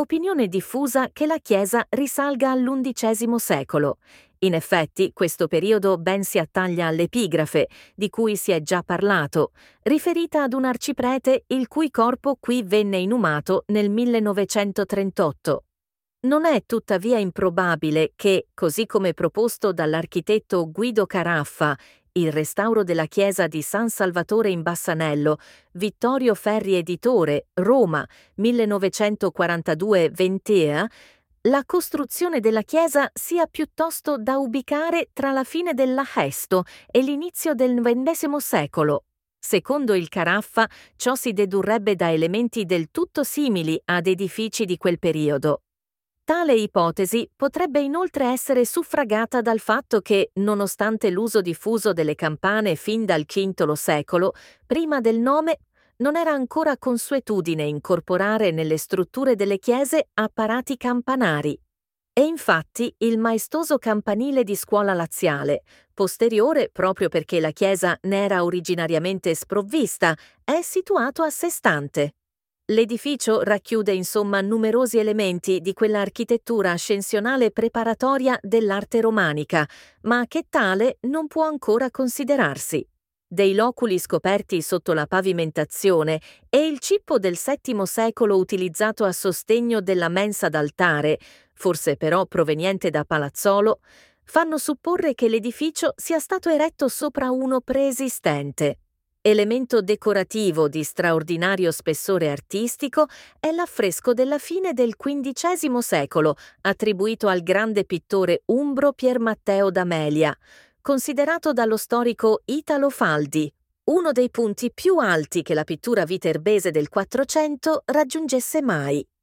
opinione diffusa che la chiesa risalga all'undicesimo secolo. In effetti, questo periodo ben si attaglia all'epigrafe, di cui si è già parlato, riferita ad un arciprete il cui corpo qui venne inumato nel 1938. Non è tuttavia improbabile che, così come proposto dall'architetto Guido Caraffa, il restauro della chiesa di San Salvatore in Bassanello, Vittorio Ferri editore, Roma, 1942 Ventea, la costruzione della chiesa sia piuttosto da ubicare tra la fine dell'Aesto e l'inizio del XX secolo. Secondo il Caraffa, ciò si dedurrebbe da elementi del tutto simili ad edifici di quel periodo. Tale ipotesi potrebbe inoltre essere suffragata dal fatto che, nonostante l'uso diffuso delle campane fin dal V secolo, prima del nome, non era ancora consuetudine incorporare nelle strutture delle chiese apparati campanari. E infatti il maestoso campanile di Scuola Laziale, posteriore proprio perché la chiesa ne era originariamente sprovvista, è situato a sé stante. L'edificio racchiude insomma numerosi elementi di quell'architettura ascensionale preparatoria dell'arte romanica, ma che tale non può ancora considerarsi. Dei loculi scoperti sotto la pavimentazione e il cippo del VII secolo utilizzato a sostegno della mensa d'altare, forse però proveniente da Palazzolo, fanno supporre che l'edificio sia stato eretto sopra uno preesistente. Elemento decorativo di straordinario spessore artistico è l'affresco della fine del XV secolo, attribuito al grande pittore umbro Pier Matteo d'Amelia, considerato dallo storico Italo Faldi uno dei punti più alti che la pittura viterbese del Quattrocento raggiungesse mai.